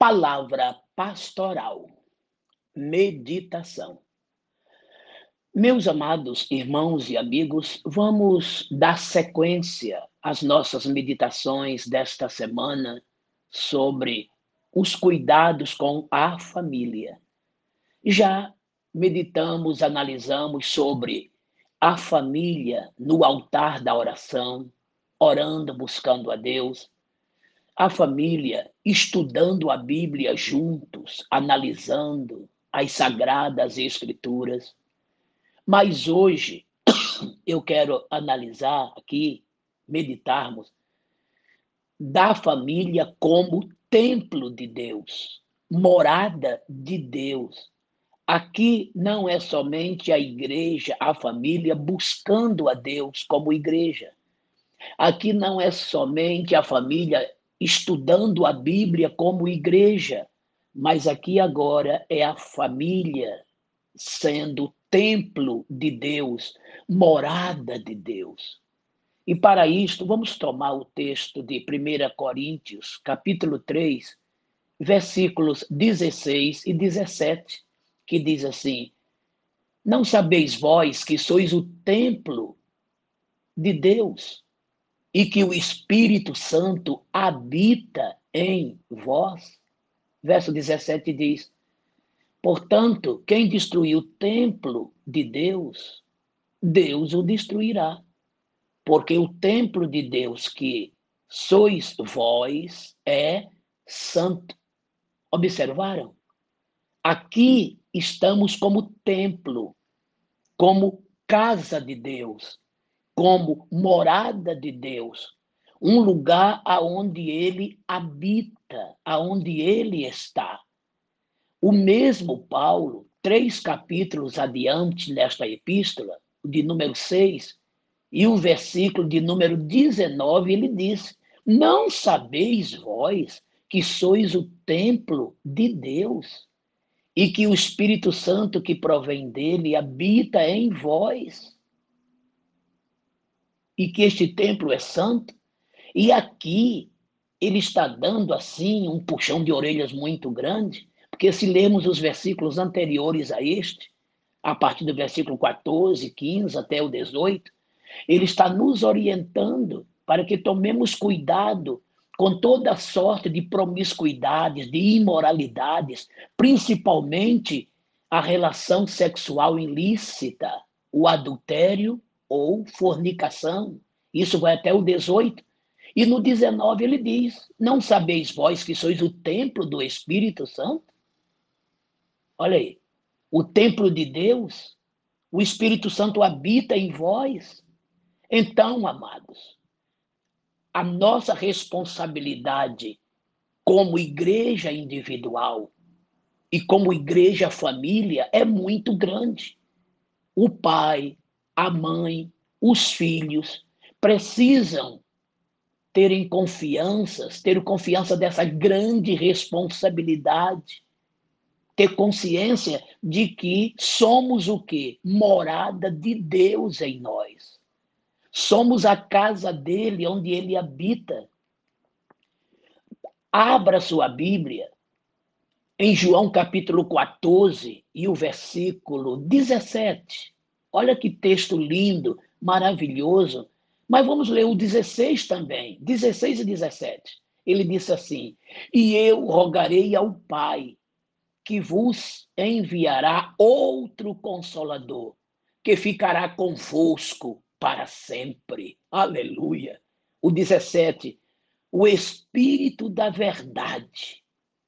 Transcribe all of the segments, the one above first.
Palavra pastoral, meditação. Meus amados irmãos e amigos, vamos dar sequência às nossas meditações desta semana sobre os cuidados com a família. Já meditamos, analisamos sobre a família no altar da oração, orando, buscando a Deus. A família estudando a Bíblia juntos, analisando as sagradas escrituras. Mas hoje eu quero analisar aqui, meditarmos, da família como templo de Deus, morada de Deus. Aqui não é somente a igreja, a família buscando a Deus como igreja. Aqui não é somente a família estudando a Bíblia como igreja, mas aqui agora é a família sendo templo de Deus, morada de Deus. E para isto, vamos tomar o texto de 1 Coríntios, capítulo 3, versículos 16 e 17, que diz assim: Não sabeis vós que sois o templo de Deus e que o Espírito Santo habita em vós? Verso 17 diz: Portanto, quem destruir o templo de Deus, Deus o destruirá. Porque o templo de Deus que sois vós é santo. Observaram? Aqui estamos como templo, como casa de Deus, como morada de Deus, um lugar aonde ele habita, aonde ele está. O mesmo Paulo, 3 capítulos adiante nesta epístola, de número 6, e o versículo de número 19, ele diz: Não sabeis vós que sois o templo de Deus e que o Espírito Santo que provém dele habita em vós e que este templo é santo? E aqui ele está dando assim um puxão de orelhas muito grande, porque se lermos os versículos anteriores a este, a partir do versículo 14, 15 até o 18, ele está nos orientando para que tomemos cuidado com toda sorte de promiscuidades, de imoralidades, principalmente a relação sexual ilícita, o adultério ou fornicação. Isso vai até o 18. E no 19 ele diz: Não sabeis vós que sois o templo do Espírito Santo? Olha aí, o templo de Deus, o Espírito Santo habita em vós. Então, amados, a nossa responsabilidade como igreja individual e como igreja família é muito grande. O pai, a mãe, os filhos precisam ter confiança dessa grande responsabilidade, ter consciência de que somos o quê? Morada de Deus em nós. Somos a casa dele, onde ele habita. Abra sua Bíblia em João capítulo 14 e o versículo 17. Olha que texto lindo, maravilhoso. Mas vamos ler o 16 também, 16 e 17. Ele disse assim: E eu rogarei ao Pai, que vos enviará outro Consolador, que ficará convosco para sempre. Aleluia. O 17, o Espírito da verdade,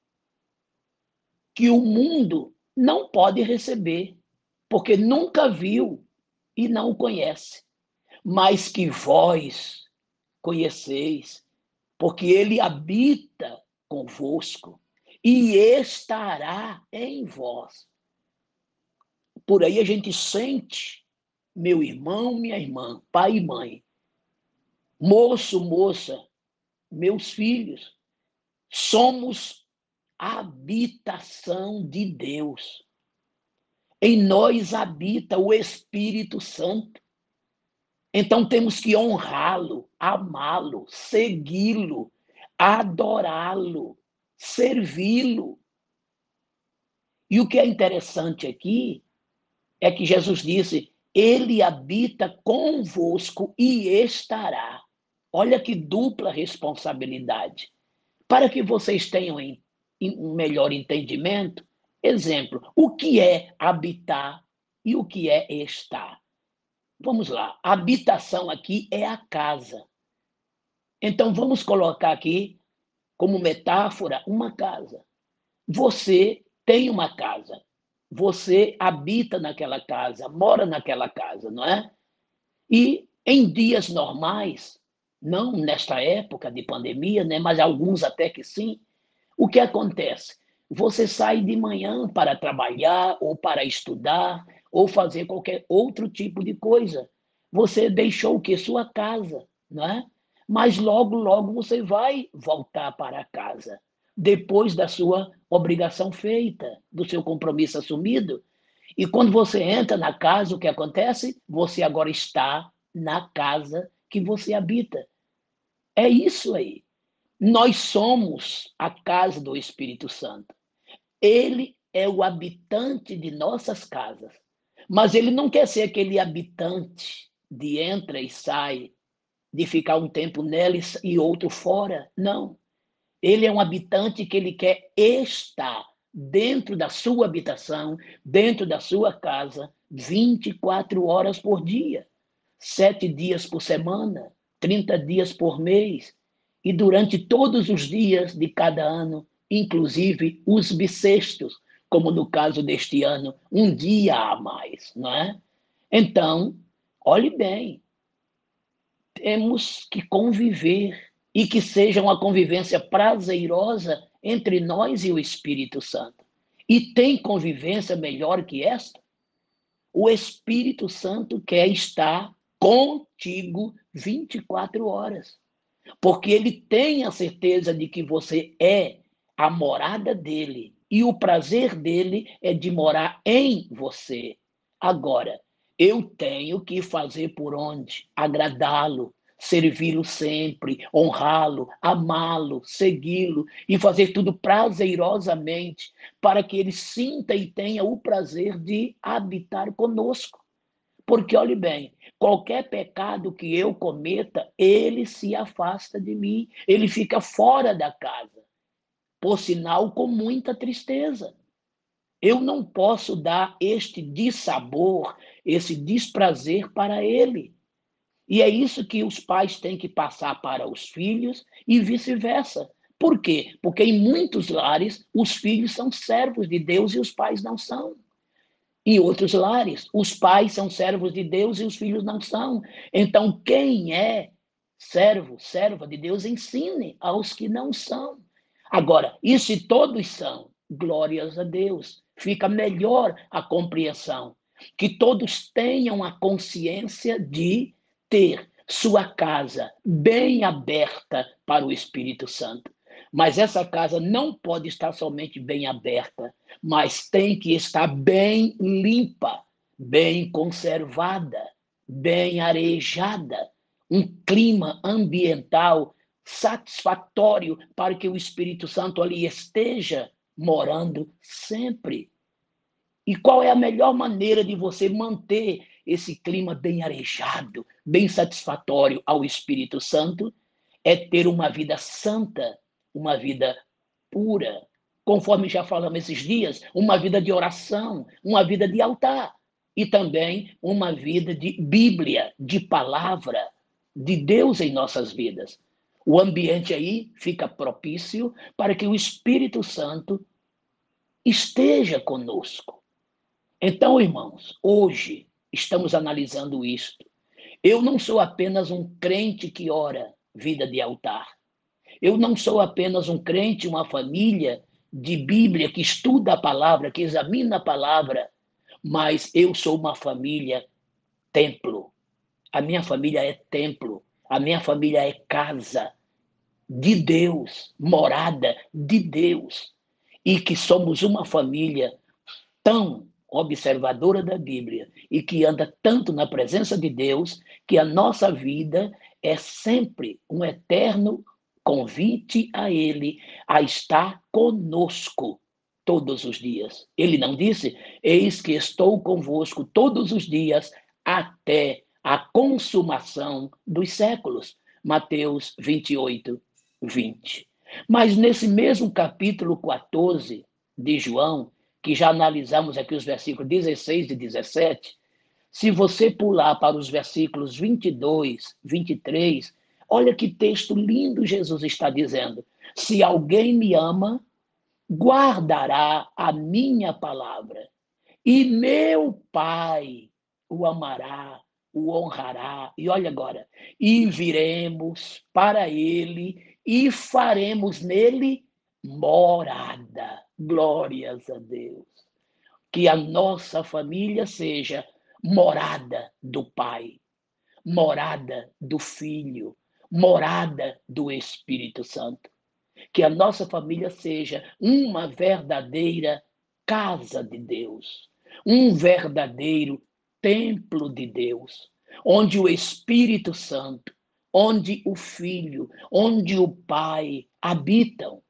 que o mundo não pode receber, porque nunca viu e não o conhece, mas que vós conheceis, porque ele habita convosco e estará em vós. Por aí a gente sente, meu irmão, minha irmã, pai e mãe, moço, moça, meus filhos, somos a habitação de Deus. Em nós habita o Espírito Santo. Então temos que honrá-lo, amá-lo, segui-lo, adorá-lo, servi-lo. E o que é interessante aqui é que Jesus disse: Ele habita convosco e estará. Olha que dupla responsabilidade. Para que vocês tenham um melhor entendimento, exemplo, o que é habitar e o que é estar? Vamos lá, a habitação aqui é a casa. Então vamos colocar aqui como metáfora uma casa. Você tem uma casa. Você habita naquela casa, mora naquela casa, não é? E em dias normais, não nesta época de pandemia, né, mas alguns até que sim, o que acontece? Você sai de manhã para trabalhar, ou para estudar, ou fazer qualquer outro tipo de coisa. Você deixou o que? Sua casa, não é? Mas logo, logo você vai voltar para casa, depois da sua obrigação feita, do seu compromisso assumido. E quando você entra na casa, o que acontece? Você agora está na casa que você habita. É isso aí. Nós somos a casa do Espírito Santo. Ele é o habitante de nossas casas. Mas ele não quer ser aquele habitante de entra e sai, de ficar um tempo nela e outro fora. Não. Ele é um habitante que ele quer estar dentro da sua habitação, dentro da sua casa, 24 horas por dia, 7 dias por semana, 30 dias por mês, e durante todos os dias de cada ano, inclusive os bissextos, como no caso deste ano, um dia a mais, não é? Então, olhe bem, temos que conviver e que seja uma convivência prazerosa entre nós e o Espírito Santo. E tem convivência melhor que esta? O Espírito Santo quer estar contigo 24 horas, porque ele tem a certeza de que você é a morada dele e o prazer dele é de morar em você. Agora, eu tenho que fazer por onde? Agradá-lo, servi-lo sempre, honrá-lo, amá-lo, segui-lo e fazer tudo prazerosamente para que ele sinta e tenha o prazer de habitar conosco. Porque, olhe bem, qualquer pecado que eu cometa, ele se afasta de mim, ele fica fora da casa, por sinal, com muita tristeza. Eu não posso dar este dissabor, esse desprazer para ele. E é isso que os pais têm que passar para os filhos e vice-versa. Por quê? Porque em muitos lares os filhos são servos de Deus e os pais não são. Em outros lares, os pais são servos de Deus e os filhos não são. Então, quem é servo, serva de Deus, ensine aos que não são. Agora, e se todos são? Glórias a Deus. Fica melhor a compreensão. Que todos tenham a consciência de ter sua casa bem aberta para o Espírito Santo. Mas essa casa não pode estar somente bem aberta, mas tem que estar bem limpa, bem conservada, bem arejada, um clima ambiental satisfatório para que o Espírito Santo ali esteja morando sempre. E qual é a melhor maneira de você manter esse clima bem arejado, bem satisfatório ao Espírito Santo? É ter uma vida santa, uma vida pura, conforme já falamos esses dias, uma vida de oração, uma vida de altar e também uma vida de Bíblia, de palavra de Deus em nossas vidas. O ambiente aí fica propício para que o Espírito Santo esteja conosco. Então, irmãos, hoje estamos analisando isto. Eu não sou apenas um crente que ora vida de altar. Eu não sou apenas um crente, uma família de Bíblia que estuda a palavra, que examina a palavra, mas eu sou uma família templo. A minha família é templo. A minha família é casa de Deus, morada de Deus. E que somos uma família tão observadora da Bíblia e que anda tanto na presença de Deus que a nossa vida é sempre um eterno convite a ele a estar conosco todos os dias. Ele não disse: eis que estou convosco todos os dias até a consumação dos séculos. Mateus 28, 20. Mas nesse mesmo capítulo 14 de João, que já analisamos aqui os versículos 16 e 17, se você pular para os versículos 22, 23, olha que texto lindo Jesus está dizendo. Se alguém me ama, guardará a minha palavra, e meu Pai o amará, o honrará. E olha agora, e viremos para ele e faremos nele morada. Glórias a Deus. Que a nossa família seja morada do Pai, morada do Filho, morada do Espírito Santo. Que a nossa família seja uma verdadeira casa de Deus, um verdadeiro templo de Deus, onde o Espírito Santo, onde o Filho, onde o Pai habitam,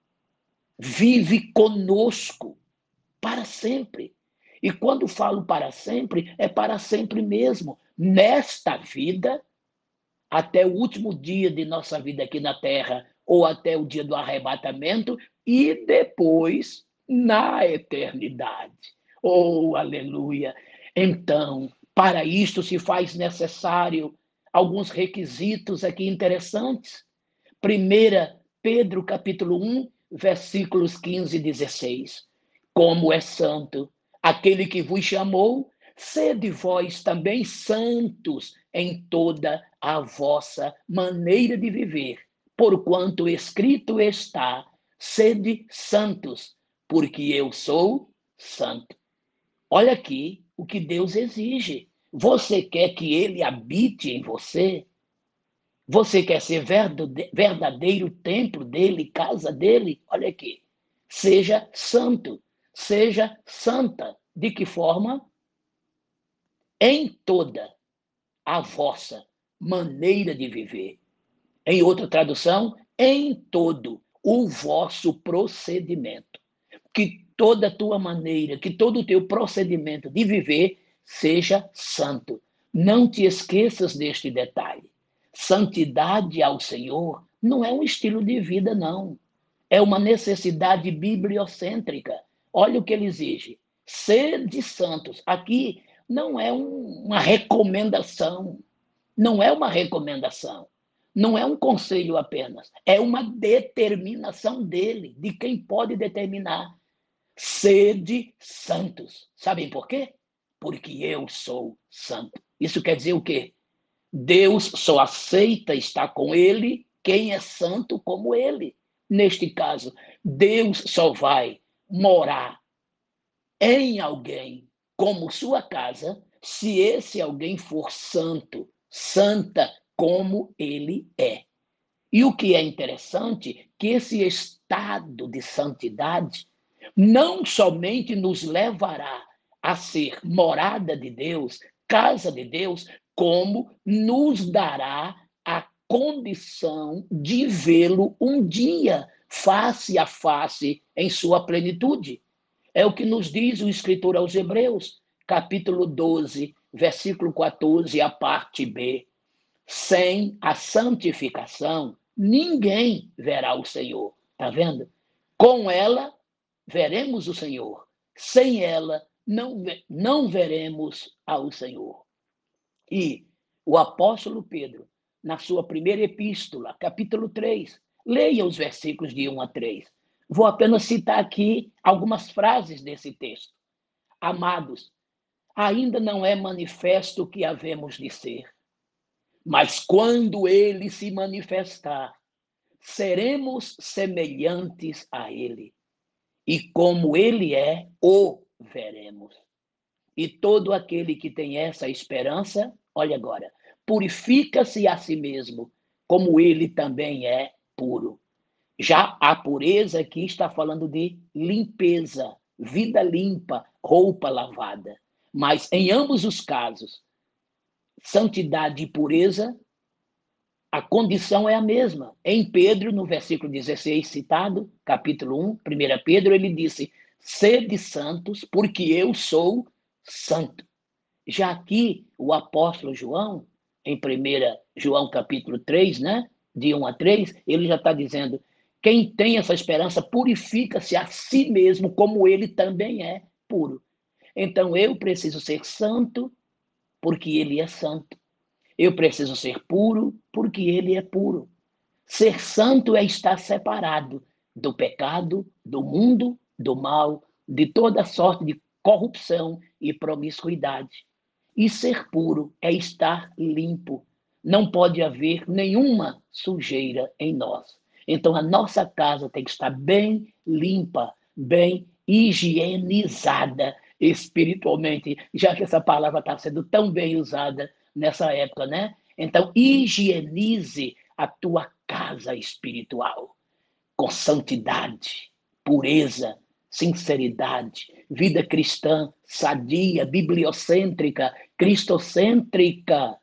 vive conosco para sempre. E quando falo para sempre, é para sempre mesmo, nesta vida, até o último dia de nossa vida aqui na Terra, ou até o dia do arrebatamento, e depois na eternidade. Oh, aleluia! Então, para isto se faz necessário alguns requisitos aqui interessantes. 1 Pedro capítulo 1, versículos 15 e 16. Como é santo aquele que vos chamou, sede vós também santos em toda a vossa maneira de viver, porquanto escrito está: sede santos, porque eu sou santo. Olha aqui o que Deus exige. Você quer que ele habite em você? Você quer ser verdadeiro templo dele, casa dele? Olha aqui. Seja santo, seja santa. De que forma? Em toda a vossa maneira de viver. Em outra tradução, em todo o vosso procedimento. Que toda a tua maneira, que todo o teu procedimento de viver seja santo. Não te esqueças deste detalhe. Santidade ao Senhor não é um estilo de vida, não. É uma necessidade bibliocêntrica. Olha o que ele exige. Sede santos. Aqui não é uma recomendação. Não é uma recomendação. Não é um conselho apenas. É uma determinação dele, de quem pode determinar. Sede santos. Sabem por quê? Porque eu sou santo. Isso quer dizer o quê? Deus só aceita estar com ele quem é santo como ele. Neste caso, Deus só vai morar em alguém como sua casa se esse alguém for santo, santa como ele é. E o que é interessante, que esse estado de santidade não somente nos levará a ser morada de Deus, casa de Deus, como nos dará a condição de vê-lo um dia, face a face, em sua plenitude. É o que nos diz o escritor aos Hebreus, capítulo 12, versículo 14, a parte B. Sem a santificação, ninguém verá o Senhor. Está vendo? Com ela, veremos o Senhor. Sem ela, não veremos ao Senhor. E o apóstolo Pedro, na sua primeira epístola, capítulo 3, leia os versículos de 1 a 3. Vou apenas citar aqui algumas frases desse texto. Amados, ainda não é manifesto o que havemos de ser, mas quando ele se manifestar, seremos semelhantes a ele. E como ele é, o veremos. E todo aquele que tem essa esperança, olha agora, purifica-se a si mesmo, como ele também é puro. Já a pureza aqui está falando de limpeza, vida limpa, roupa lavada. Mas em ambos os casos, santidade e pureza A condição é a mesma. Em Pedro, no versículo 16 citado, capítulo 1, 1 Pedro, ele disse: sede santos, porque eu sou santo. Já aqui, o apóstolo João, em 1 João capítulo 3, né, de 1 a 3, ele já está dizendo: quem tem essa esperança purifica-se a si mesmo, como ele também é puro. Então eu preciso ser santo, porque ele é santo. Eu preciso ser puro, porque ele é puro. Ser santo é estar separado do pecado, do mundo, do mal, de toda sorte de corrupção e promiscuidade. E ser puro é estar limpo. Não pode haver nenhuma sujeira em nós. Então a nossa casa tem que estar bem limpa, bem higienizada espiritualmente, já que essa palavra está sendo tão bem usada nessa época, né? Então higienize a tua casa espiritual com santidade, pureza, sinceridade, vida cristã, sadia, bibliocêntrica, cristocêntrica.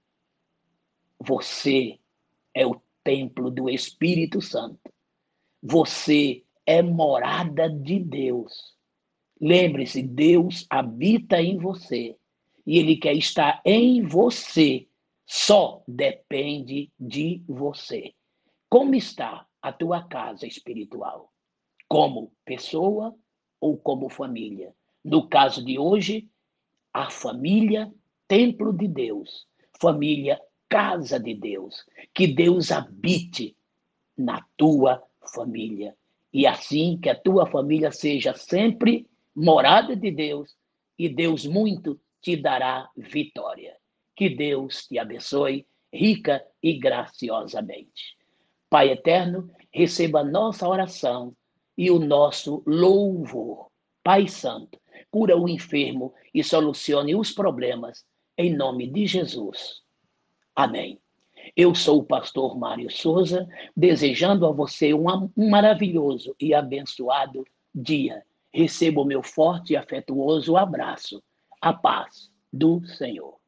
Você é o templo do Espírito Santo. Você é morada de Deus. Lembre-se, Deus habita em você e Ele quer estar em você. Só depende de você. Como está a tua casa espiritual? Como pessoa ou como família? No caso de hoje, a família, templo de Deus. Família, casa de Deus. Que Deus habite na tua família. E assim que a tua família seja sempre morada de Deus, e Deus muito te dará vitória. Que Deus te abençoe rica e graciosamente. Pai eterno, receba a nossa oração e o nosso louvor. Pai Santo, cura o enfermo e solucione os problemas, em nome de Jesus. Amém. Eu sou o pastor Mário Souza, desejando a você um maravilhoso e abençoado dia. Receba o meu forte e afetuoso abraço. A paz do Senhor.